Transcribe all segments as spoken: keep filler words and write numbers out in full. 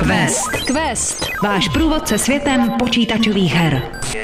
Quest. Quest. Váš průvodce světem počítačových her.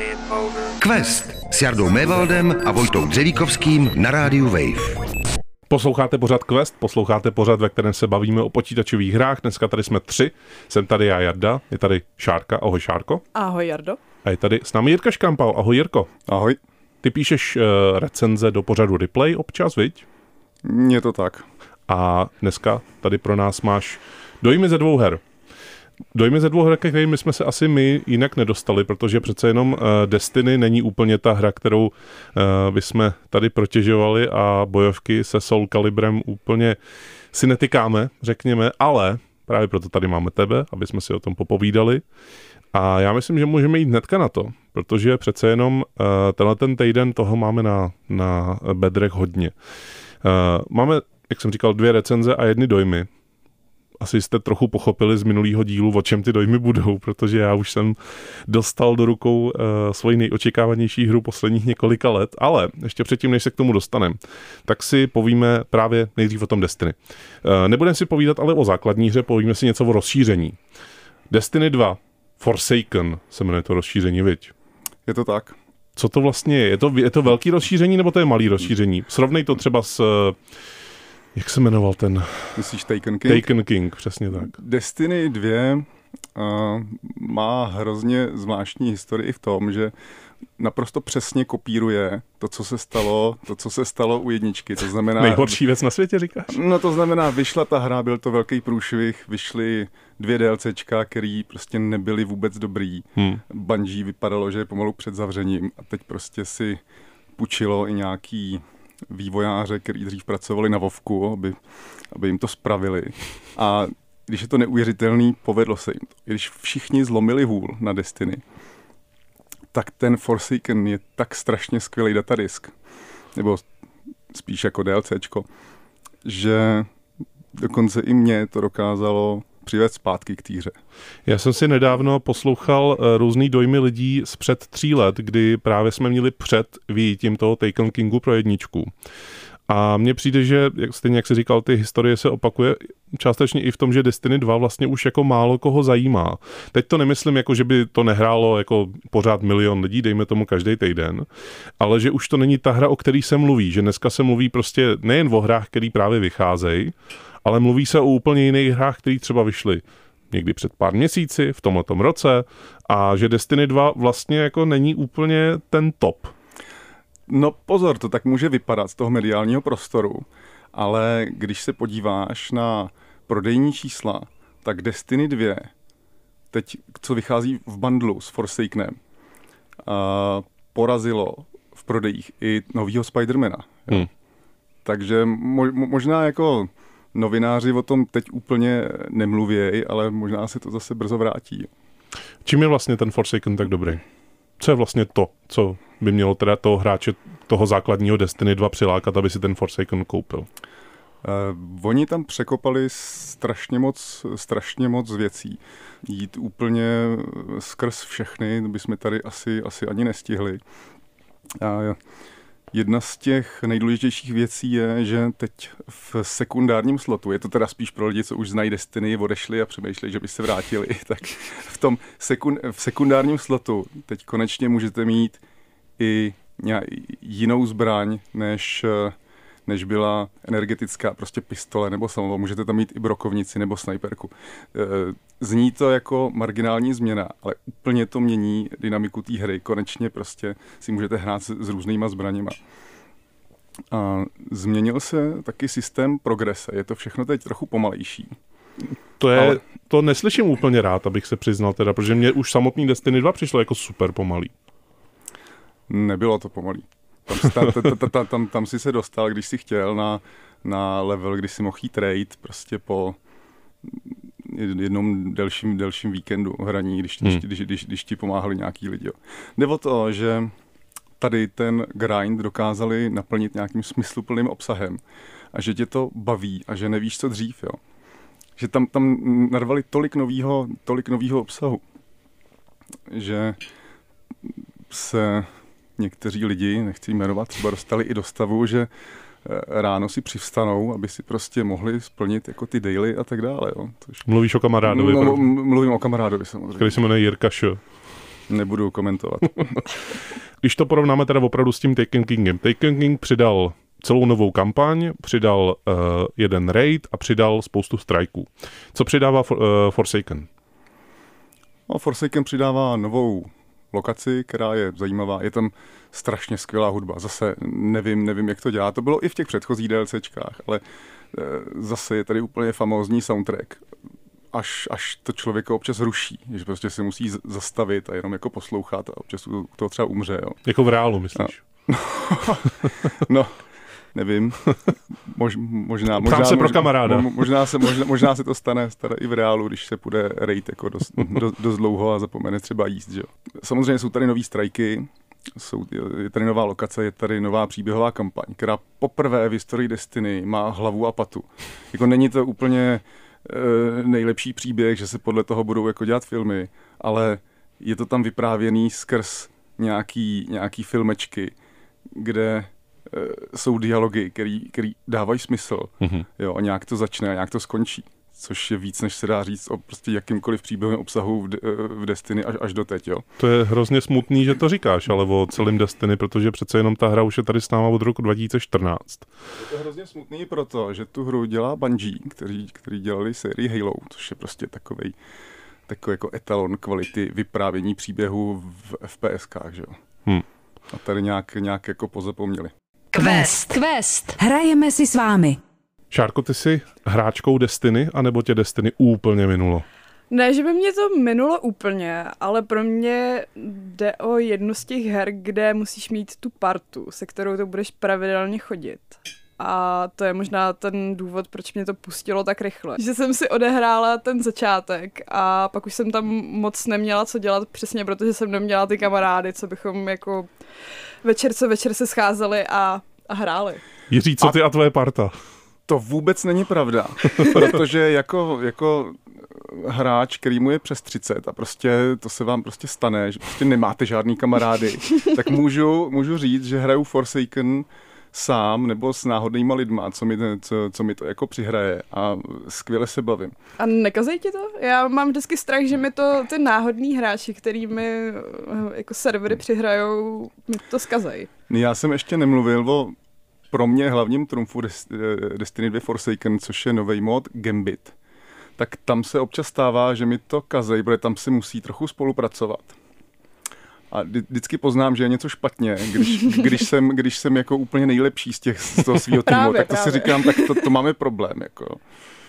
Quest s Jardou Mévaldem a Vojtou Dřevíkovským na rádiu Wave. Posloucháte pořad Quest, posloucháte pořad, ve kterém se bavíme o počítačových hrách. Dneska tady jsme tři. Jsem tady já, Jarda, je tady Šárka. Ahoj, Šárko. Ahoj, Jardo. A je tady s námi Jirka Škrampal. Ahoj, Jirko. Ahoj. Ty píšeš uh, recenze do pořadu Replay občas, viď? Je to tak. A dneska tady pro nás máš dojmy ze dvou her. Dojmy ze dvou her, kterými jsme se asi my jinak nedostali, protože přece jenom uh, Destiny není úplně ta hra, kterou uh, bychom tady protěžovali a bojovky se Soul Calibrem úplně si netykáme, řekněme, ale právě proto tady máme tebe, aby jsme si o tom popovídali. A já myslím, že můžeme jít hnedka na to, protože přece jenom uh, tenhle ten týden toho máme na, na bedrech hodně. Uh, máme, jak jsem říkal, dvě recenze a jedny dojmy. Asi jste trochu pochopili z minulého dílu, o čem ty dojmy budou, protože já už jsem dostal do rukou uh, svoji nejočekávanější hru posledních několika let, ale ještě předtím, než se k tomu dostaneme, tak si povíme právě nejdřív o tom Destiny. Uh, nebudeme si povídat ale o základní hře, povíme si něco o rozšíření. Destiny dva, Forsaken se jmenuje to rozšíření, viď? Je to tak. Co to vlastně je? Je to, je to velký rozšíření, nebo to je malý rozšíření? Srovnej to třeba s... Jak se jmenoval ten? Myslíš Taken King? Taken King, přesně tak. Destiny dva uh, má hrozně zvláštní historii v tom, že naprosto přesně kopíruje to, co se stalo, to, co se stalo u jedničky. To znamená... Nejhorší věc na světě, říkáš? No to znamená, vyšla ta hra, byl to velký průšvih, vyšly dvě DLCčka, který prostě nebyly vůbec dobrý. Hmm. Bungie vypadalo, že je pomalu před zavřením a teď prostě si půjčilo i nějaký vývojáře, který dřív pracovali na Vovku, aby, aby jim to spravili. A když je to neuvěřitelný, povedlo se jim to. Když všichni zlomili hůl na Destiny, tak ten Forsaken je tak strašně skvělý datadisk, nebo spíš jako DLCčko, že dokonce i mě to dokázalo přivést zpátky k té hře. Já jsem si nedávno poslouchal různý dojmy lidí z před tří let, kdy právě jsme měli před výjitím toho Taken Kingu pro jedničku. A mně přijde, že jak, stejně jak jsi říkal, ty historie se opakuje částečně i v tom, že Destiny dva vlastně už jako málo koho zajímá. Teď to nemyslím jako, že by to nehrálo jako pořád milion lidí, dejme tomu každý týden, ale že už to není ta hra, o který se mluví, že dneska se mluví prostě nejen o hrách, které právě vycházejí, ale mluví se o úplně jiných hrách, které třeba vyšly někdy před pár měsíci, v tomhletom roce, a že Destiny dva vlastně jako není úplně ten top. No pozor, to tak může vypadat z toho mediálního prostoru, ale když se podíváš na prodejní čísla, tak Destiny dva, teď co vychází v bundlu s Forsakenem, a porazilo v prodejích i novýho Spidermana. Hmm. Takže mo- možná jako novináři o tom teď úplně nemluvějí, ale možná se to zase brzo vrátí. Čím je vlastně ten Forsaken tak dobrý? Co je vlastně to, co by mělo teda toho hráče, toho základního Destiny dva přilákat, aby si ten Forsaken koupil? Uh, oni tam překopali strašně moc, strašně moc věcí. Jít úplně skrz všechny, bychom tady asi, asi ani nestihli. Uh, Jedna z těch nejdůležitějších věcí je, že teď v sekundárním slotu, je to teda spíš pro lidi, co už znají Destiny, odešli a přemýšlejí, že by se vrátili, tak v tom sekund, v sekundárním slotu teď konečně můžete mít i jinou zbraň, než, než byla energetická prostě pistole nebo samoval. Můžete tam mít i brokovnici nebo snajperku. Zní to jako marginální změna, ale úplně to mění dynamiku té hry. Konečně prostě si můžete hrát s, s různýma zbraněma. A změnil se taky systém progrese. Je to všechno teď trochu pomalejší. To je, ale... to neslyším úplně rád, abych se přiznal teda, protože mě už samotný Destiny dva přišlo jako super pomalý. Nebylo to pomalý. Tam, tam, tam, tam, tam, tam si se dostal, když si chtěl, na, na level, kdy si mohl jít raid prostě po jednom delším, delším víkendu hraní, když, hmm. když, když, když ti pomáhali nějaký lidi. Jde o to, že tady ten grind dokázali naplnit nějakým smysluplným obsahem a že tě to baví a že nevíš, co dřív. Jo. Že tam, tam narvali tolik novýho, tolik novýho obsahu, že se někteří lidi, nechci jmenovat, třeba dostali i do stavu, že ráno si přivstanou, aby si prostě mohli splnit jako ty daily a tak dále. Jo. Což... Mluvíš o kamarádovi? No, mluvím o kamarádovi samozřejmě. Který se jmenuje Jirka Š. Nebudu komentovat. Když to porovnáme teda opravdu s tím Taken Kingem. Taken King přidal celou novou kampaň, přidal uh, jeden raid a přidal spoustu strajků. Co přidává for, uh, Forsaken? No, Forsaken přidává novou lokaci, která je zajímavá. Je tam strašně skvělá hudba. Zase nevím, nevím, jak to dělá. To bylo i v těch předchozích DLCčkách, ale uh, zase je tady úplně famózní soundtrack. Až, až to člověka občas ruší, že prostě se musí zastavit a jenom jako poslouchat a občas to třeba umře. Jo. Jako v reálu, myslíš? No, no nevím. Mož, možná, možná, se pro kamaráda. Možná, možná, se, možná, možná se to stane, stane i v reálu, když se půjde raid jako dost, dost, dost dlouho a zapomene třeba jíst. Že? Samozřejmě jsou tady nový strajky, jsou, je tady nová lokace, je tady nová příběhová kampaň, která poprvé v historii Destiny má hlavu a patu. Jako není to úplně nejlepší příběh, že se podle toho budou jako dělat filmy, ale je to tam vyprávěný skrz nějaký, nějaký filmečky, kde uh, jsou dialogy, který, který dávají smysl. Mm-hmm. Jo, a nějak to začne a nějak to skončí. Což je víc, než se dá říct o prostě jakýmkoliv příběhovém obsahu v, de, v Destiny až, až do teď. Jo. To je hrozně smutný, že to říkáš, ale o celém Destiny, protože přece jenom ta hra už je tady s náma od roku dva tisíce čtrnáct. Je to hrozně smutný proto, že tu hru dělá Bungie, který, který dělali sérii Halo, což je prostě takovej, takový jako etalon kvality vyprávění příběhu v FPSkách. Že jo. Hmm. A tady nějak, nějak jako pozapomněli. Quest. Quest. Hrajeme si s vámi. Šárko, ty jsi hráčkou Destiny, anebo tě Destiny úplně minulo? Ne, že by mě to minulo úplně, ale pro mě jde o jednu z těch her, kde musíš mít tu partu, se kterou to budeš pravidelně chodit. A to je možná ten důvod, proč mě to pustilo tak rychle. Že jsem si odehrála ten začátek a pak už jsem tam moc neměla co dělat, přesně protože jsem neměla ty kamarády, co bychom jako večer co večer se scházeli a, a hráli. Jiří, co ty a, a tvoje parta? To vůbec není pravda, protože jako, jako hráč, který mu je přes třicet a prostě to se vám prostě stane, že prostě nemáte žádný kamarády, tak můžu, můžu říct, že hraju Forsaken sám nebo s náhodnýma lidma, co mi, co, co mi to jako přihraje a skvěle se bavím. A nekazej ti to? Já mám vždycky strach, že mi to ty náhodní hráči, který mi jako servery přihrajou, mi to zkazají. Já jsem ještě nemluvil o pro mě hlavním trumfu Destiny dva Forsaken, což je nový mod Gambit. Tak tam se občas stává, že mi to kazej, protože tam se musí trochu spolupracovat. A vždycky poznám, že je něco špatně, když, když, jsem, když jsem jako úplně nejlepší z, těch, z toho svého týmu, tak to právě. Si říkám, tak to, to máme problém. Jako. Uh,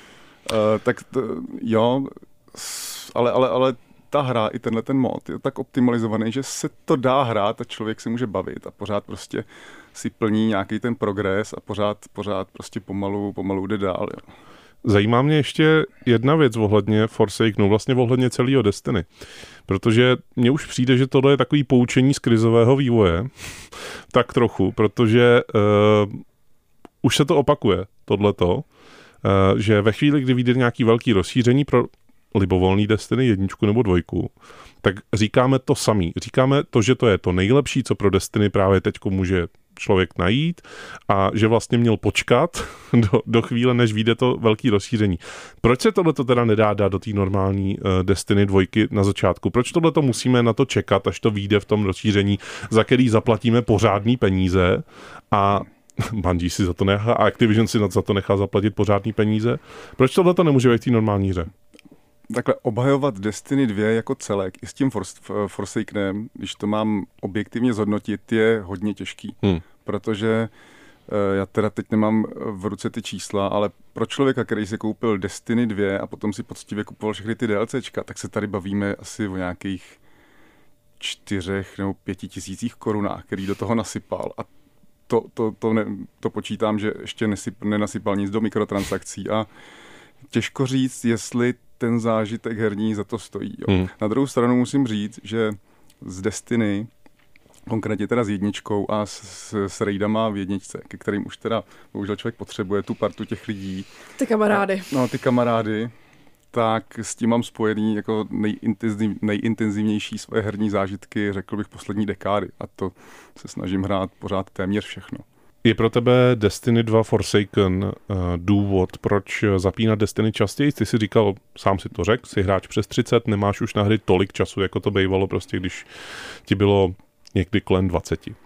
tak to, jo, ale, ale, ale ta hra, i tenhle ten mod je tak optimalizovaný, že se to dá hrát a člověk se může bavit a pořád prostě si plní nějaký ten progres a pořád, pořád prostě pomalu, pomalu jde dál. Jo. Zajímá mě ještě jedna věc ohledně Forsakenu, vlastně ohledně celého Destiny. Protože mně už přijde, že tohle je takový poučení z krizového vývoje, tak trochu, protože uh, už se to opakuje, tohleto, uh, že ve chvíli, kdy vyjde nějaký velký rozšíření pro libovolný Destiny jedničku nebo dvojku, tak říkáme to samý. Říkáme to, že to je to nejlepší, co pro Destiny právě teďko může člověk najít a že vlastně měl počkat do, do chvíle, než vyjde to velký rozšíření. Proč se tohleto teda nedá dát do té normální uh, Destiny dvojky na začátku? Proč tohleto musíme na to čekat, až to vyjde v tom rozšíření, za který zaplatíme pořádný peníze a Bungie si za to nechá a Activision si za to nechá zaplatit pořádný peníze? Proč tohleto nemůže být v té normální hře? Takhle obhajovat Destiny dva jako celek i s tím Forsakenem, když to mám objektivně zhodnotit, je hodně těžký. Hmm. Protože já teda teď nemám v ruce ty čísla, ale pro člověka, který si koupil Destiny dva a potom si poctivě kupoval všechny ty DLCčka, tak se tady bavíme asi o nějakých čtyřech nebo pěti tisících korunách, který do toho nasypal. A to, to, to, ne, to počítám, že ještě nesyp, nenasypal nic do mikrotransakcí a těžko říct, jestli ten zážitek herní za to stojí. Jo. Hmm. Na druhou stranu musím říct, že z Destiny, konkrétně teda s jedničkou a s, s raidama v jedničce, ke kterým už teda bohužel člověk potřebuje tu partu těch lidí. Ty kamarády. No, ty kamarády, tak s tím mám spojený jako nejintenziv, nejintenzivnější svoje herní zážitky, řekl bych, poslední dekády. A to se snažím hrát pořád téměř všechno. Je pro tebe Destiny dva Forsaken uh, důvod, proč zapínat Destiny častěji? Ty jsi říkal, sám si to řekl, jsi hráč přes třicet, nemáš už na hry tolik času, jako to bývalo prostě, když ti bylo někdy kolem dvacet. Uh,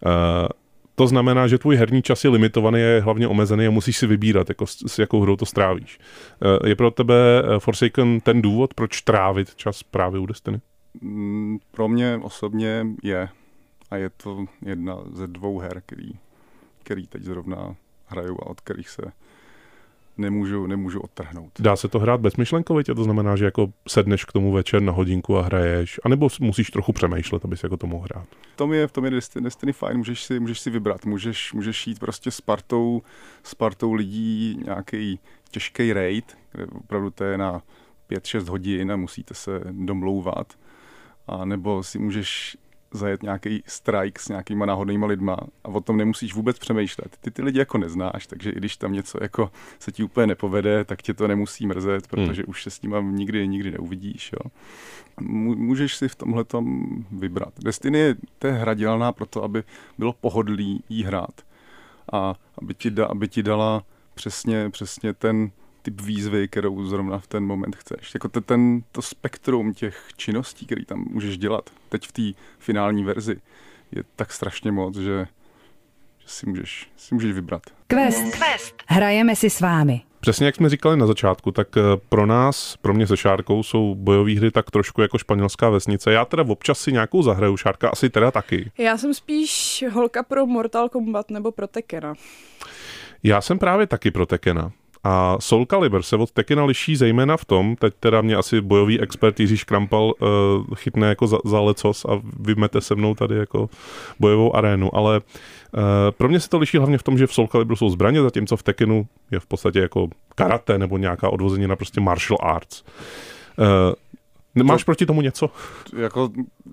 to znamená, že tvůj herní čas je limitovaný, je hlavně omezený a musíš si vybírat, jako, s jakou hrou to strávíš. Uh, je pro tebe Forsaken ten důvod, proč trávit čas právě u Destiny? Mm, pro mě osobně je. A je to jedna ze dvou her, který který teď zrovna hraju a od kterých se nemůžu, nemůžu odtrhnout. Dá se to hrát bezmyšlenkovitě? To znamená, že jako sedneš k tomu večer na hodinku a hraješ, anebo musíš trochu přemýšlet, abys jako to mohl hrát? V tom je, v tom je Destiny, Destiny fajn, můžeš si, můžeš si vybrat, můžeš, můžeš jít prostě s partou, s partou lidí nějaký těžký raid, kde opravdu to je na pět šest hodin a musíte se domlouvat, a nebo si můžeš zajet nějaký strike s nějakýma náhodnýma lidma a o tom nemusíš vůbec přemýšlet. Ty ty lidi jako neznáš, takže i když tam něco jako se ti úplně nepovede, tak tě to nemusí mrzet, protože hmm. už se s nima nikdy, nikdy neuvidíš. Jo. Můžeš si v tomhletom vybrat. Destiny je, to je hra dělaná proto, aby bylo pohodlí jí hrát a aby ti, da, aby ti dala přesně, přesně ten typ výzvy, kterou zrovna v ten moment chceš. Jako to, ten, to spektrum těch činností, které tam můžeš dělat teď v té finální verzi, je tak strašně moc, že, že si, můžeš, si můžeš vybrat. Quest. Quest. Hrajeme si s vámi. Přesně jak jsme říkali na začátku, tak pro nás, pro mě se Šárkou, jsou bojové hry tak trošku jako španělská vesnice. Já teda občas si nějakou zahraju, Šárka asi teda taky. Já jsem spíš holka pro Mortal Kombat nebo pro Tekkena. Já jsem právě taky pro Tekkena. A Soul Calibur se od Tekkena liší zejména v tom, teď teda mě asi bojový expert Jiří Škrampal uh, chytne jako za, za lecos a vymete se mnou tady jako bojovou arénu, ale uh, pro mě se to liší hlavně v tom, že v Soul Calibur jsou zbraně, zatímco v Tekkenu je v podstatě jako karate nebo nějaká odvozenina prostě martial arts. Uh, nemáš to, proti tomu něco? Jako...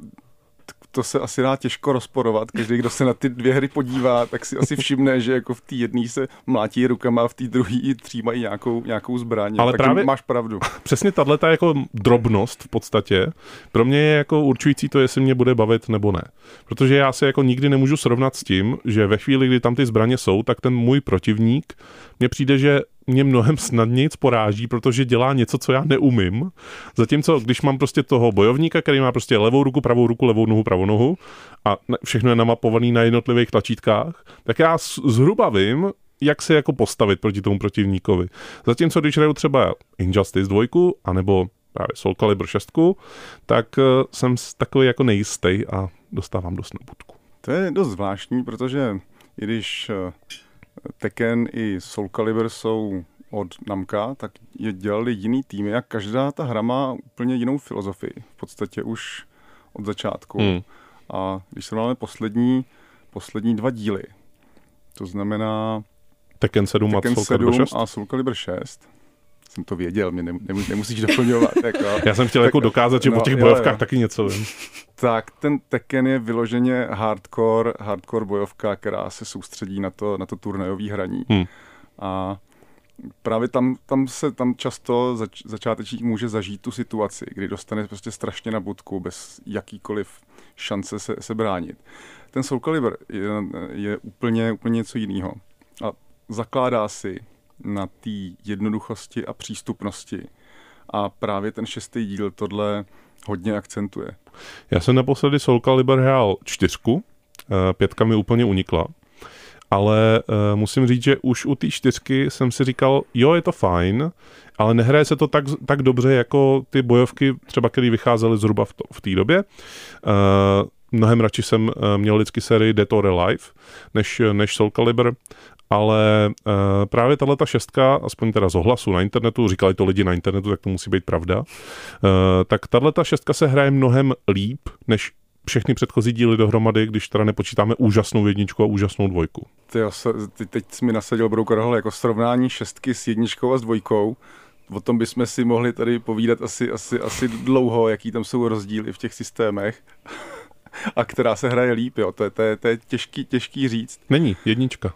To se asi dá těžko rozporovat. Každý, kdo se na ty dvě hry podívá, tak si asi všimne, že jako v té jedné se mlátí rukama a v té druhé třímají nějakou, nějakou zbraň. Ale takže právě máš pravdu. Přesně tato jako drobnost v podstatě pro mě je jako určující to, jestli mě bude bavit nebo ne. Protože já se jako nikdy nemůžu srovnat s tím, že ve chvíli, kdy tam ty zbraně jsou, tak ten můj protivník mně přijde, že mě mnohem snadněji poráží, protože dělá něco, co já neumím. Zatímco, když mám prostě toho bojovníka, který má prostě levou ruku, pravou ruku, levou nohu, pravou nohu a všechno je namapovaný na jednotlivých tlačítkách, tak já zhruba vím, jak se jako postavit proti tomu protivníkovi. Zatímco, když hraju třeba Injustice dva, anebo právě Soul Calibur šest, tak jsem takový jako nejistý a dostávám dost na budku. To je dost zvláštní, protože i když Tekken i Soul Calibur jsou od Namca, tak je dělali jiný týmy a každá ta hra má úplně jinou filozofii. V podstatě už od začátku. Hmm. A když se máme poslední, poslední dva díly, to znamená Tekken sedm Tekken a Soul Calibur šest a Soul Calibur šest. Jsem to věděl, mě nemusíš doplňovat. Jako. Já jsem chtěl tak, jako dokázat, že no, po těch bojovkách jo, jo. taky něco vím. Tak ten Tekken je vyloženě hardcore, hardcore bojovka, která se soustředí na to, na to turnajové hraní. Hmm. A právě tam, tam se tam často zač, začátečník může zažít tu situaci, kdy dostane prostě strašně na budku bez jakýkoliv šance se, se bránit. Ten Soul Calibur je, je úplně, úplně něco jiného. A zakládá si na té jednoduchosti a přístupnosti. A právě ten šestý díl tohle hodně akcentuje. Já jsem naposledy Soul Calibur hrál čtyřku, pětka mi úplně unikla, ale uh, musím říct, že už u té čtyřky jsem si říkal, jo, je to fajn, ale nehraje se to tak, tak dobře, jako ty bojovky, třeba které vycházely zhruba v, to, v té době. Uh, mnohem radši jsem uh, měl vždycky sérii Dead or Alive, než, než Soul Calibur, ale uh, právě tahleta šestka, aspoň teda z ohlasu na internetu, říkali to lidi na internetu, tak to musí být pravda, uh, tak tahleta šestka se hraje mnohem líp, než všechny předchozí díly dohromady, když teda nepočítáme úžasnou jedničku a úžasnou dvojku. Ty, ty teď jsi mi nasadil brouk rohle, jako srovnání šestky s jedničkou a s dvojkou. O tom bychom si mohli tady povídat asi, asi, asi dlouho, jaký tam jsou rozdíly v těch systémech. A která se hraje líp, jo. To je, to je, to je těžký, těžký říct. Není, jednička.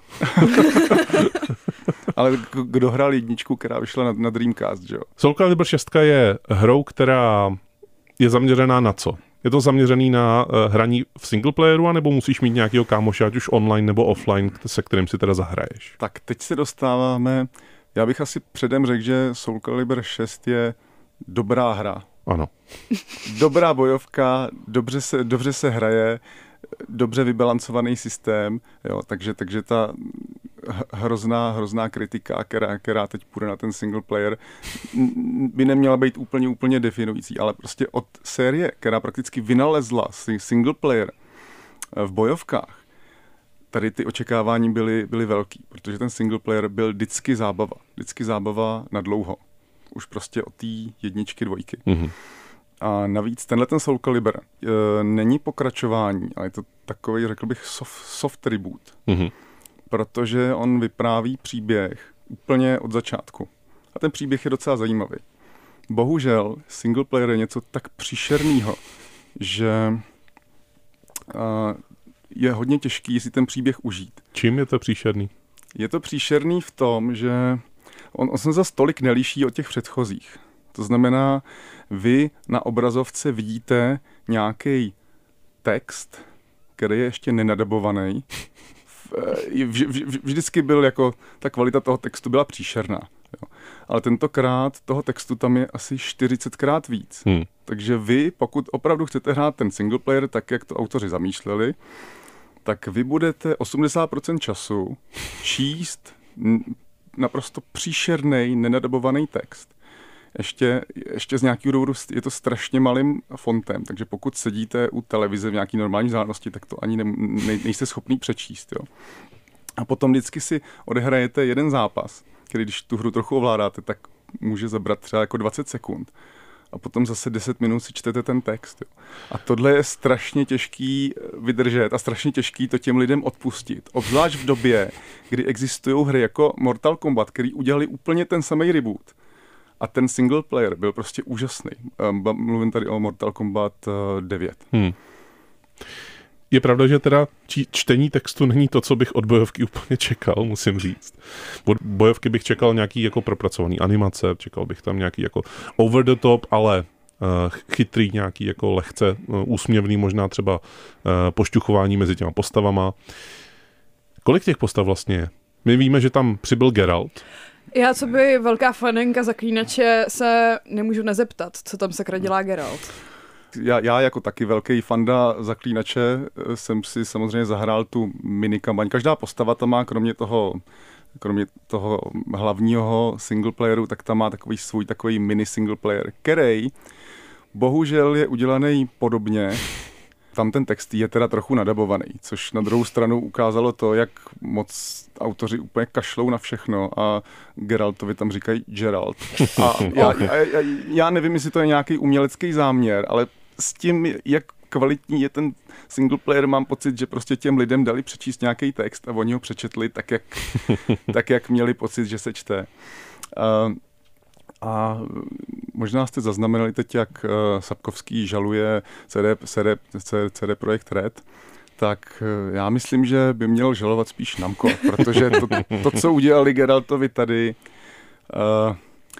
Ale kdo hrál jedničku, která vyšla na, na Dreamcast, že jo? Soul Calibur šest je hrou, která je zaměřená na co? Je to zaměřený na uh, hraní v singleplayeru, anebo musíš mít nějakého kámoše, ať už online nebo offline, se kterým si teda zahraješ? Tak teď se dostáváme, já bych asi předem řekl, že Soul Calibur šest je dobrá hra. Ano. Dobrá bojovka, dobře se, dobře se hraje, dobře vybalancovaný systém, jo, takže, takže ta hrozná, hrozná kritika, která, která teď půjde na ten single player, by neměla být úplně, úplně definující, ale prostě od série, která prakticky vynalezla single player v bojovkách, tady ty očekávání byly, byly velký, protože ten single player byl vždycky zábava, vždycky zábava na dlouho. Už prostě od té jedničky, dvojky. Mm-hmm. A navíc tenhle ten Soul Calibur e, není pokračování, ale je to takový, řekl bych, soft, soft reboot. Mm-hmm. Protože on vypráví příběh úplně od začátku. A ten příběh je docela zajímavý. Bohužel single player je něco tak příšernýho, že a, je hodně těžký si ten příběh užít. Čím je to příšerný? Je to příšerný v tom, že on, on se zas tolik neliší od těch předchozích. To znamená, vy na obrazovce vidíte nějaký text, který je ještě nenadabovaný. V, v, vždycky byl jako, ta kvalita toho textu byla příšerná. Jo. Ale tentokrát toho textu tam je asi čtyřicetkrát víc. Hmm. Takže vy, pokud opravdu chcete hrát ten single player tak, jak to autoři zamýšleli, tak vy budete osmdesát procent času číst naprosto příšerný, nenadabovaný text. Ještě, ještě z nějakého důvodu je to strašně malým fontem, takže pokud sedíte u televize v nějaký normální vzdálenosti, tak to ani ne, ne, nejste schopný přečíst. Jo. A potom vždycky si odehrajete jeden zápas, který když tu hru trochu ovládáte, tak může zabrat třeba jako dvacet sekund. A potom zase deset minut si čtete ten text. Jo. A tohle je strašně těžký vydržet a strašně těžký to těm lidem odpustit. Obzvlášť v době, kdy existují hry jako Mortal Kombat, který udělali úplně ten samý reboot. A ten single player byl prostě úžasný. Mluvím tady o Mortal Kombat devět. Hmm. Je pravda, že teda čtení textu není to, co bych od bojovky úplně čekal, musím říct. Od bojovky bych čekal nějaký jako propracovaný animace, čekal bych tam nějaký jako over the top, ale uh, chytrý, nějaký jako lehce uh, úsměvný, možná třeba uh, pošťuchování mezi těma postavama. Kolik těch postav vlastně je? My víme, že tam přibyl Geralt. Já, co by velká faninka Zaklínače, se nemůžu nezeptat, co tam sakra dělá Geralt. Já, já jako taky velký fanda Zaklínače jsem si samozřejmě zahrál tu minikampaň. Každá postava tam má, kromě toho, kromě toho hlavního singleplayeru, tak tam má takový svůj takový mini singleplayer, který bohužel je udělaný podobně. Tam ten text je teda trochu nadabovaný, což na druhou stranu ukázalo to, jak moc autoři úplně kašlou na všechno a Geraltovi tam říkají Geralt. A já, já, já nevím, jestli to je nějaký umělecký záměr, ale s tím, jak kvalitní je ten single player, mám pocit, že prostě těm lidem dali přečíst nějaký text a oni ho přečetli tak, jak, tak, jak měli pocit, že se čte. Uh, A možná jste zaznamenali teď, jak uh, Sapkovský žaluje C D, C D, C D Projekt Red, tak uh, já myslím, že by měl žalovat spíš Namco, protože to, to co udělali Geraltovi tady, uh,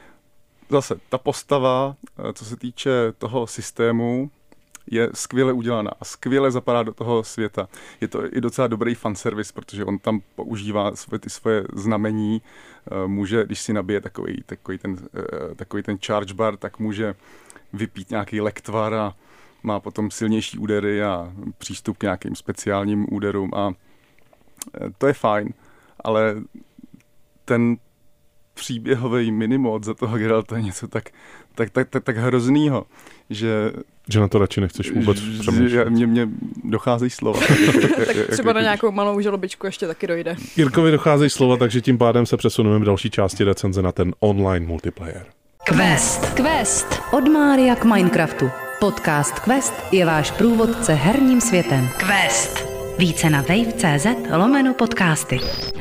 zase ta postava, uh, co se týče toho systému, je skvěle udělaná a skvěle zapadá do toho světa. Je to i docela dobrý fanservice, protože on tam používá svoje, ty svoje znamení, může, když si nabije takový, takový, ten, takový ten charge bar, tak může vypít nějaký lektvar a má potom silnější údery a přístup k nějakým speciálním úderům a to je fajn, ale ten příběhový minimod za toho Geralta je něco tak, tak, tak, tak, tak hroznýho, že Že na to radši nechceš vůbec přemýšlet. Mně, mně docházejí slova. Tak třeba na nějakou malou žalobičku ještě taky dojde. Jirkovi docházejí slova, takže tím pádem se přesuneme v další části recenze na ten online multiplayer. Quest. Quest. Od Mária k Minecraftu. Podcast Quest je váš průvodce herním světem. Quest. Více na wave tečka cé zet lomeno podcasty.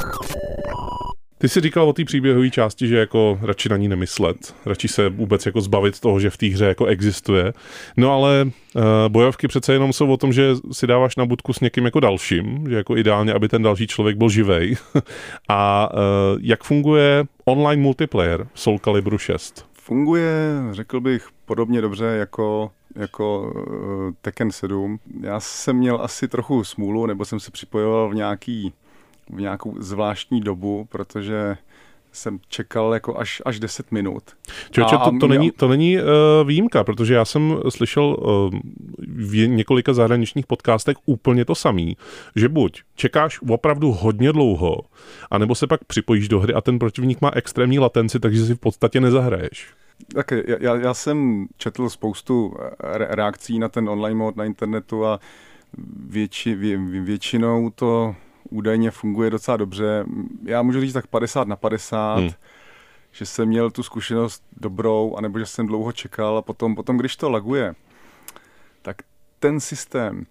Ty jsi říkal o té příběhové části, že jako radši na ní nemyslet, radši se vůbec jako zbavit toho, že v té hře jako existuje. No ale uh, bojovky přece jenom jsou o tom, že si dáváš na budku s někým jako dalším, že jako ideálně, aby ten další člověk byl živej. A uh, jak funguje online multiplayer Soul Caliburu šest? Funguje, řekl bych, podobně dobře jako, jako uh, Tekken sedm. Já jsem měl asi trochu smůlu, nebo jsem se připojoval v, nějaký, v nějakou zvláštní dobu, protože jsem čekal jako až, až deset minut. Čoče, to, to, není, to není uh, výjimka, protože já jsem slyšel uh, v několika zahraničních podcastech úplně to samý, že buď čekáš opravdu hodně dlouho, anebo se pak připojíš do hry a ten protivník má extrémní latenci, takže si v podstatě nezahraješ. Tak já, já jsem četl spoustu re- reakcí na ten online mod na internetu a větši, vě, většinou to údajně funguje docela dobře. Já můžu říct tak padesát na padesát, hmm. že jsem měl tu zkušenost dobrou, anebo že jsem dlouho čekal a potom, potom když to laguje, tak ten systém,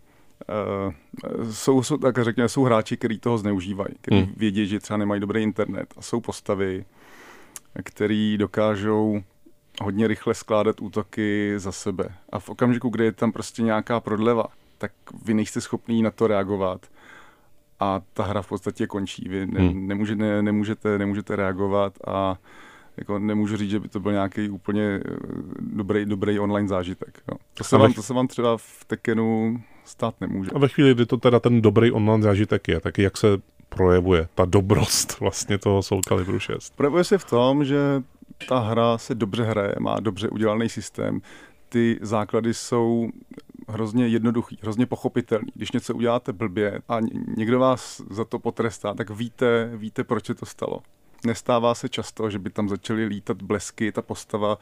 uh, jsou, jsou, tak řekněme, jsou hráči, kteří toho zneužívají, kteří hmm. vědí, že třeba nemají dobrý internet a jsou postavy, který dokážou hodně rychle skládat útoky za sebe. A v okamžiku, kdy je tam prostě nějaká prodleva, tak vy nejste schopní na to reagovat. A ta hra v podstatě končí. Vy ne, hmm. nemůže, ne, nemůžete, nemůžete reagovat a jako nemůžu říct, že by to byl nějaký úplně dobrý, dobrý online zážitek. Jo. To, se vám, to se vám třeba v Tekkenu stát nemůže. A ve chvíli, kdy to teda ten dobrý online zážitek je, tak jak se projevuje ta dobrost vlastně toho Soul Calibru šest? Projevuje se v tom, že ta hra se dobře hraje, má dobře udělaný systém. Ty základy jsou hrozně jednoduchý, hrozně pochopitelný. Když něco uděláte blbě a někdo vás za to potrestá, tak víte, víte, proč se to stalo. Nestává se často, že by tam začaly lítat blesky, ta postava,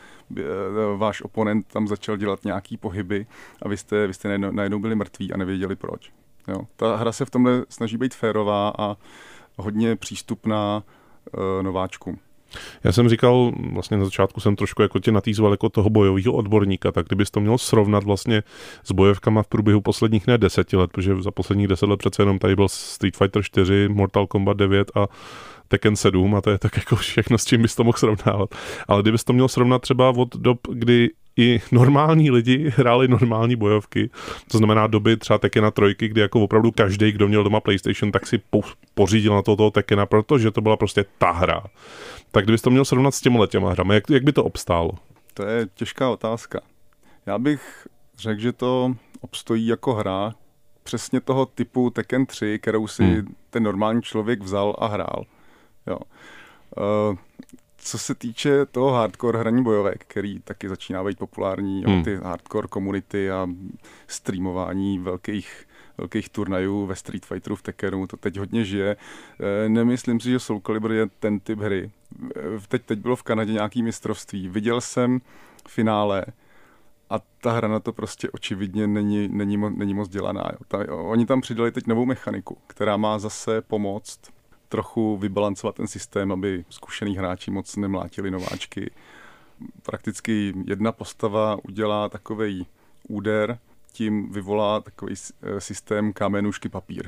váš oponent tam začal dělat nějaký pohyby a vy jste, vy jste najednou, najednou byli mrtví a nevěděli proč. Jo. Ta hra se v tomhle snaží být férová a hodně přístupná e, nováčkům. Já jsem říkal, vlastně na začátku jsem trošku jako tě natýzval jako toho bojového odborníka, tak kdybys to měl srovnat vlastně s bojovkama v průběhu posledních ne deseti let, protože za posledních deset let přece jenom tady byl Street Fighter čtyři, Mortal Kombat devět a Tekken sedm a to je tak jako všechno, s čím bys to mohl srovnávat. Ale kdybys to měl srovnat třeba od dob, kdy i normální lidi hráli normální bojovky, to znamená doby třeba Tekkena trojky, kdy jako opravdu každý, kdo měl doma PlayStation, tak si po, pořídil na to toho Tekkena, protože to byla prostě ta hra. Tak kdybys to měl srovnat s těmi těma hrami, jak, jak by to obstálo? To je těžká otázka. Já bych řekl, že to obstojí jako hra přesně toho typu Tekken tři, kterou si hmm. ten normální člověk vzal a hrál. Jo. Uh, co se týče toho hardcore hraní bojovek, který taky začíná být populární, hmm. ty hardcore komunity a streamování velkých, velkých turnajů ve Street Fighteru, v Tekkenu, to teď hodně žije. Nemyslím si, že Soul Calibur je ten typ hry. Teď, teď bylo v Kanadě nějaký mistrovství. Viděl jsem finále a ta hra na to prostě očividně není, není, není moc dělaná. Jo. Ta, oni tam přidali teď novou mechaniku, která má zase pomoct trochu vybalancovat ten systém, aby zkušený hráči moc nemlátili nováčky. Prakticky jedna postava udělá takovej úder, tím vyvolá takový systém kámen, nůžky, papír.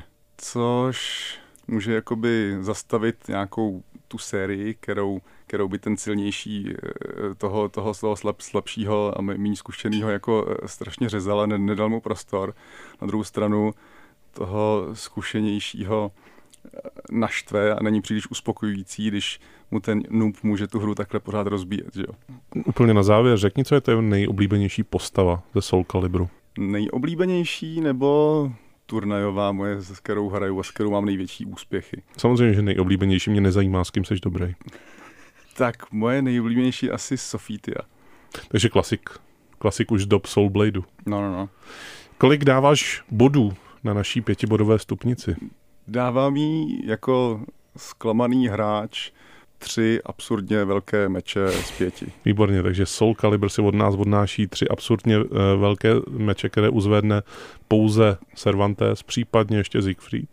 Což může jakoby zastavit nějakou tu sérii, kterou, kterou by ten silnější toho, toho, toho slab, slabšího a méně zkušenýho jako strašně řezal a nedal mu prostor. Na druhou stranu toho zkušenějšího naštve a není příliš uspokojující, když mu ten noob může tu hru takhle pořád rozbíjet. Že jo? Úplně na závěr, řekni, co je to nejoblíbenější postava ze Soul Calibru? Nejoblíbenější nebo turnajová moje, s kterou hraju a s kterou mám největší úspěchy? Samozřejmě, že nejoblíbenější, mě nezajímá, s kým seš dobrý. Tak moje nejoblíbenější asi Sophitia. Takže klasik. Klasik už z dob Soul Bladeu. No, no, no. Kolik dáváš bodů na naší pětibodové stupnici? Dávám jí jako zklamaný hráč tři absurdně velké meče z pěti. Výborně, takže Soul Calibur si od nás odnáší tři absurdně uh, velké meče, které uzvedne pouze Cervantes, případně ještě Siegfried.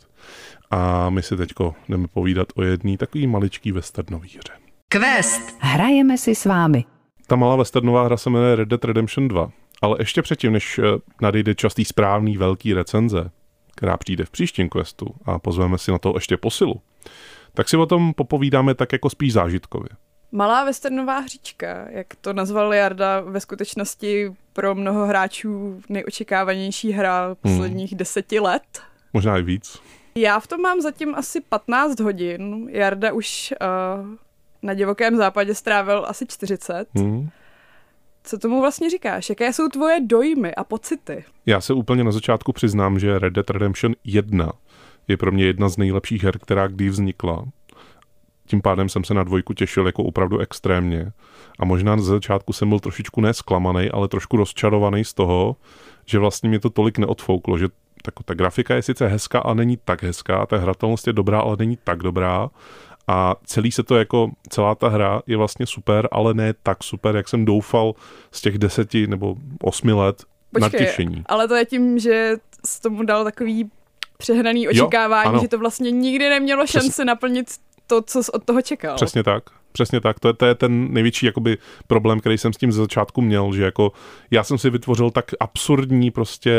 A my si teďko jdeme povídat o jedný takový maličký westernový hře. Quest. Hrajeme si s vámi. Ta malá westernová hra se jmenuje Red Dead Redemption dva, ale ještě předtím, než nadejde častý správný velký recenze, která přijde v příštím questu a pozveme si na to ještě posilu, tak si o tom popovídáme tak jako spíš zážitkově. Malá westernová hříčka, jak to nazval Jarda, ve skutečnosti pro mnoho hráčů nejočekávanější hra posledních hmm. deseti let. Možná i víc. Já v tom mám zatím asi patnáct hodin. Jarda už uh, na divokém západě strávil asi čtyřicet. Hmm. Co tomu vlastně říkáš? Jaké jsou tvoje dojmy a pocity? Já se úplně na začátku přiznám, že Red Dead Redemption jedna je pro mě jedna z nejlepších her, která kdy vznikla. Tím pádem jsem se na dvojku těšil jako opravdu extrémně. A možná na začátku jsem byl trošičku nesklamaný, ale trošku rozčarovaný z toho, že vlastně mě to tolik neodfouklo, že tak, ta grafika je sice hezká a není tak hezká, ta hratelnost je dobrá, ale není tak dobrá. A celý se to jako, celá ta hra je vlastně super, ale ne tak super, jak jsem doufal z těch deseti nebo osmi let. Počkej, natěšení. Ale to je tím, že jsi tomu dal takový přehnaný očekávání, jo, že to vlastně nikdy nemělo šanci Přes... naplnit to, co jsi od toho čekal. Přesně tak. Přesně tak. To je, to je ten největší jakoby problém, který jsem s tím ze začátku měl, že jako já jsem si vytvořil tak absurdní prostě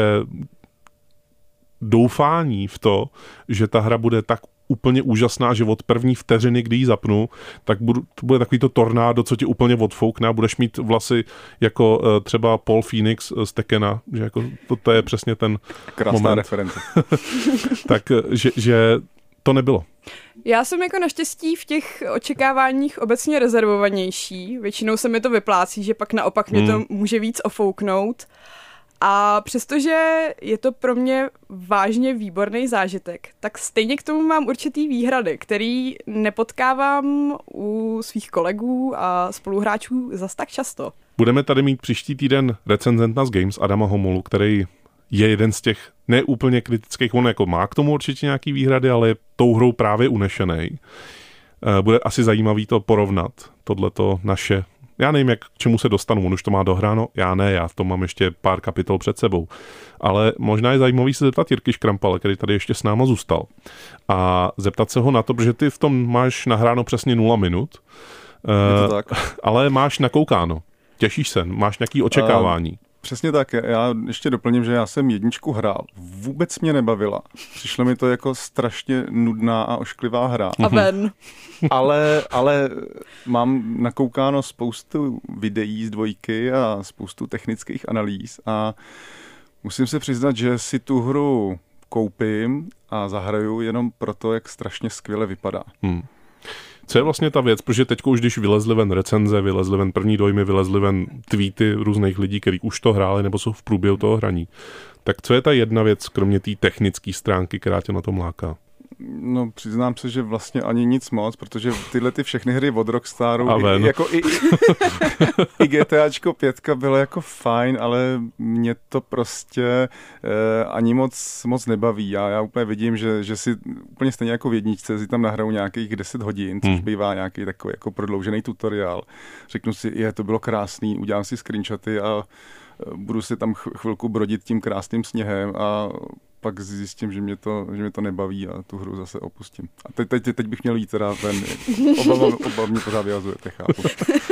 doufání v to, že ta hra bude tak úplně úžasná, že od první vteřiny, kdy ji zapnu, tak budu, to bude takový to tornádo, co ti úplně odfoukne a budeš mít vlasy jako uh, třeba Paul Phoenix z Tekkena, že jako to, to je přesně ten krásná moment. reference. Tak, že, že to nebylo. Já jsem jako naštěstí v těch očekáváních obecně rezervovanější. Většinou se mi to vyplácí, že pak naopak mě to hmm. může víc ofouknout. A přestože je to pro mě vážně výborný zážitek, tak stejně k tomu mám určitý výhrady, který nepotkávám u svých kolegů a spoluhráčů zas tak často. Budeme tady mít příští týden recenzenta z Games Adama Homolu, který je jeden z těch neúplně kritických, on jako má k tomu určitě nějaký výhrady, ale je tou hrou právě unešenej. Bude asi zajímavý to porovnat, tohleto naše. Já nevím, jak k čemu se dostanu, on už to má dohráno, já ne, já v tom mám ještě pár kapitol před sebou. Ale možná je zajímavý se zeptat Jirky Škrampale, který tady ještě s náma zůstal. A zeptat se ho na to, protože ty v tom máš nahráno přesně nula minut, je to tak. Ale máš nakoukáno. Těšíš se, máš nějaké očekávání. Uh, Přesně tak, já ještě doplním, že já jsem jedničku hrál. Vůbec mě nebavila. Přišlo mi to jako strašně nudná a ošklivá hra. A ven. ale, ale mám nakoukáno spoustu videí z dvojky a spoustu technických analýz a musím se přiznat, že si tu hru koupím a zahraju jenom proto, jak strašně skvěle vypadá. Hmm. Co je vlastně ta věc, protože teď už když vylezly ven recenze, vylezly ven první dojmy, vylezly ven tweety různých lidí, kteří už to hráli nebo jsou v průběhu toho hraní, tak co je ta jedna věc, kromě té technické stránky, která tě na tom láká? No, přiznám se, že vlastně ani nic moc, protože tyhle ty všechny hry od Rockstaru, i, jako i, i GTAčko pětka bylo jako fajn, ale mě to prostě eh, ani moc, moc nebaví. Já, já úplně vidím, že, že si úplně stejně jako v jedničce si tam nahraju nějakých deset hodin, což hmm. bývá nějaký takový jako prodloužený tutoriál. Řeknu si, je, to bylo krásný, udělám si screenshoty a budu si tam chvilku brodit tím krásným sněhem a pak zjistím, že mě to, že mě to nebaví a tu hru zase opustím. A teď, teď, teď bych měl jít teda ven. Oba, oba mě pořád vyhazujete, chápu.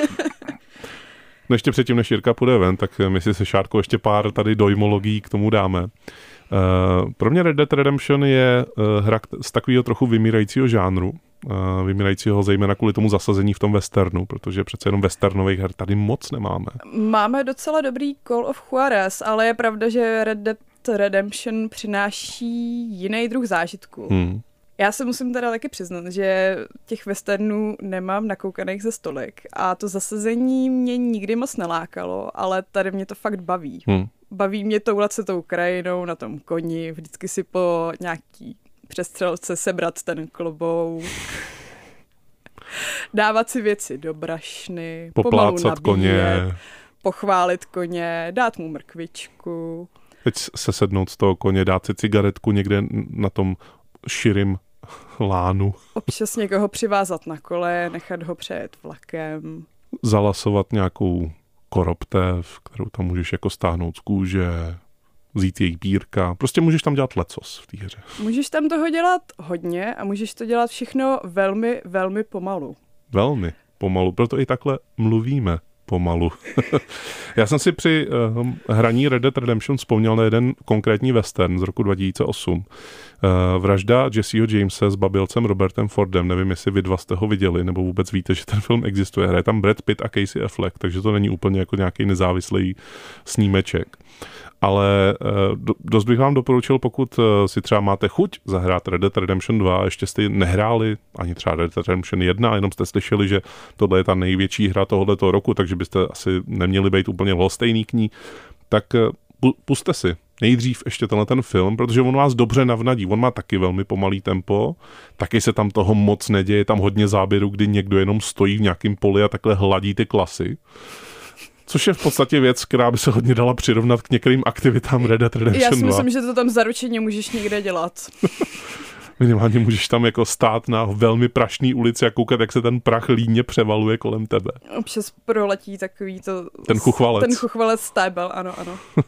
No ještě předtím, než Jirka půjde ven, tak my si se Šárkou ještě pár tady dojmologií k tomu dáme. Uh, pro mě Red Dead Redemption je uh, hra z takového trochu vymírajícího žánru. Uh, vymírajícího zejména kvůli tomu zasazení v tom westernu, protože přece jenom westernových her tady moc nemáme. Máme docela dobrý Call of Juarez, ale je pravda, že Red Dead Redemption přináší jiný druh zážitku. Hmm. Já se musím teda taky přiznat, že těch westernů nemám nakoukaných ze stolik a to zasazení mě nikdy moc nelákalo, ale tady mě to fakt baví. Hmm. Baví mě toulat se tou krajinou na tom koni, vždycky si po nějaký přestřelce sebrat ten klobouk, dávat si věci do brašny, pomalu nabíjet, koně, pochválit koně, dát mu mrkvičku. Teď se sednout z toho koně, dát si cigaretku někde na tom širým lánu. Občas někoho přivázat na kole, nechat ho přejet vlakem. Zalasovat nějakou koroptev, kterou tam můžeš jako stáhnout z kůže, vzít její pírka. Prostě můžeš tam dělat lecos v té hře. Můžeš tam toho dělat hodně a můžeš to dělat všechno velmi, velmi pomalu. Velmi pomalu, proto i takhle mluvíme pomalu. Já jsem si při uh, hraní Red Dead Redemption vzpomněl na jeden konkrétní western z roku dva tisíce osm. Uh, vražda Jesseho Jamese s babilcem Robertem Fordem. Nevím, jestli vy dva jste ho viděli, nebo vůbec víte, že ten film existuje. Hraje tam Brad Pitt a Casey Affleck, takže to není úplně jako nějaký nezávislý snímeček. ale do, dost bych vám doporučil, pokud si třeba máte chuť zahrát Red Dead Redemption dva, ještě jste nehráli ani třeba Red Dead Redemption jedna, jenom jste slyšeli, že tohle je ta největší hra tohoto roku, takže byste asi neměli být úplně lhostejný k ní, tak puste si nejdřív ještě tenhle ten film, protože on vás dobře navnadí. On má taky velmi pomalý tempo, taky se tam toho moc neděje, je tam hodně záběrů, kdy někdo jenom stojí v nějakém poli a takhle hladí ty klasy. Což je v podstatě věc, která by se hodně dala přirovnat k některým aktivitám Red Dead Redemption Já si dva. myslím, že to tam zaručeně můžeš někde dělat. Minimálně můžeš tam jako stát na velmi prašný ulici a koukat, jak se ten prach líně převaluje kolem tebe. Občas proletí takový to... Ten chuchvalec. Ten chuchvalec stébel, ano, ano. uh,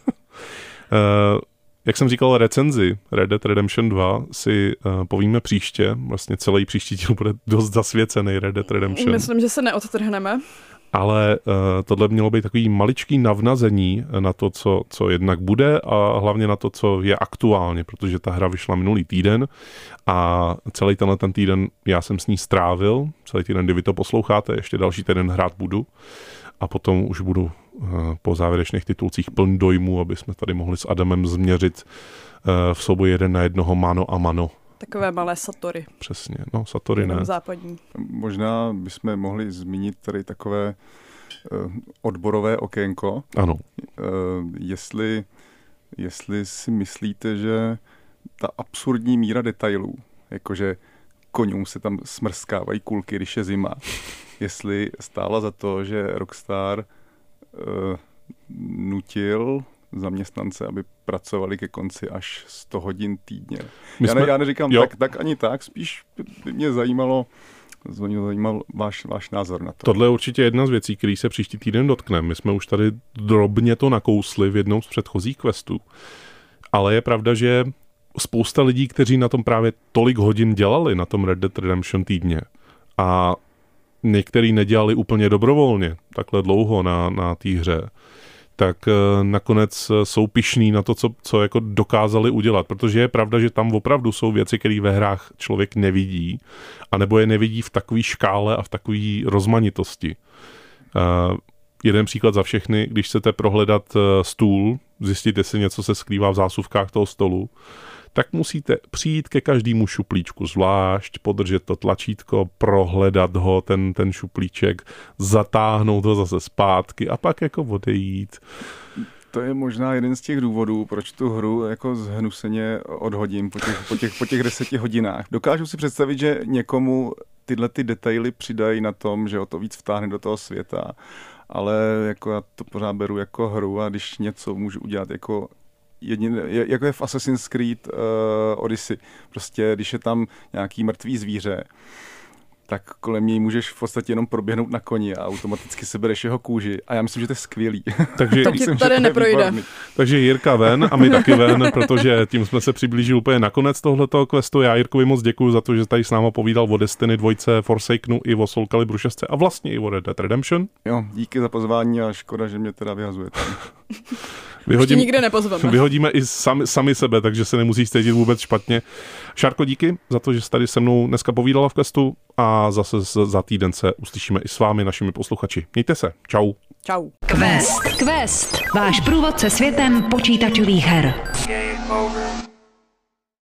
jak jsem říkal, recenzi Red Dead Redemption dva si uh, povíme příště. Vlastně celý příští díl bude dost zasvěcený Red Dead Redemption. Myslím, že se neodtrhneme. Ale uh, tohle mělo být takový maličký navnazení na to, co, co jednak bude a hlavně na to, co je aktuálně, protože ta hra vyšla minulý týden a celý tenhle ten týden já jsem s ní strávil, celý týden, kdy vy to posloucháte, ještě další týden hrát budu a potom už budu uh, po závěrečných titulcích plný dojmů, aby jsme tady mohli s Adamem změřit uh, v souboji jeden na jednoho mano a mano. Takové malé satory. Přesně, no satory ne. Západní. Možná bychom mohli zmínit tady takové uh, odborové okénko. Ano. Uh, jestli, jestli si myslíte, že ta absurdní míra detailů, jakože koňům se tam smrskávají kulky, když je zima, jestli stála za to, že Rockstar uh, nutil zaměstnance, aby pracovali ke konci až sto hodin týdně. Já, ne, já neříkám tak, tak ani tak, spíš by mě zajímalo, zajímal váš, váš názor na to. Tohle je určitě jedna z věcí, který se příští týden dotkneme. My jsme už tady drobně to nakousli v jednom z předchozích questů. Ale je pravda, že spousta lidí, kteří na tom právě tolik hodin dělali, na tom Red Dead Redemption týdně, a některý nedělali úplně dobrovolně, takhle dlouho na, na té hře, tak nakonec jsou pyšní na to, co, co jako dokázali udělat. Protože je pravda, že tam opravdu jsou věci, které ve hrách člověk nevidí, anebo je nevidí v takové škále a v takové rozmanitosti. Uh, jeden příklad za všechny, když chcete prohledat uh, stůl, zjistit, jestli něco se skrývá v zásuvkách toho stolu, tak musíte přijít ke každému šuplíčku zvlášť, podržet to tlačítko, prohledat ho, ten, ten šuplíček, zatáhnout ho zase zpátky a pak jako odejít. To je možná jeden z těch důvodů, proč tu hru jako zhnuseně odhodím po těch, po těch, po těch deseti hodinách. Dokážu si představit, že někomu tyhle ty detaily přidají na tom, že o to víc vtáhne do toho světa, ale jako já to pořád beru jako hru a když něco můžu udělat jako Jedin, jako je v Assassin's Creed uh, Odyssey. Prostě, když je tam nějaký mrtvý zvíře, tak kolem něj můžeš v podstatě jenom proběhnout na koni a automaticky sebereš jeho kůži. A já myslím, že to je skvělý. Takže, to ti tady neprojde. Takže Jirka ven a my taky ven, protože tím jsme se přiblížili úplně na konec tohletoho questu. Já Jirkovi moc děkuju za to, že tady s náma povídal o Destiny dvojce, Forsakenu i o Soul Calibur šest a vlastně i o Red Dead Redemption. Jo, díky za pozvání a škoda, že mě teda vyhazujete. Vyhodím, nikde nepozveme. Vyhodíme i sami, sami sebe, takže se nemusíš cítit vůbec špatně. Šárko, díky za to, že jsi tady se mnou dneska povídala v questu a zase za týden se uslyšíme i s vámi, našimi posluchači. Mějte se. Čau. Čau. Quest. Quest. Váš průvodce světem počítačových her. Game over.